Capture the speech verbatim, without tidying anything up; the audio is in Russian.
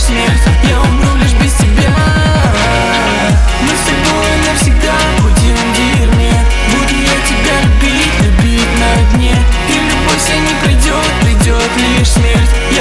смерть. Я умру лишь без тебя. Мы с тобой навсегда будем в дерьме. Буду я тебя любить, любить на дне. И любовь вся не придет, придет лишь смерть.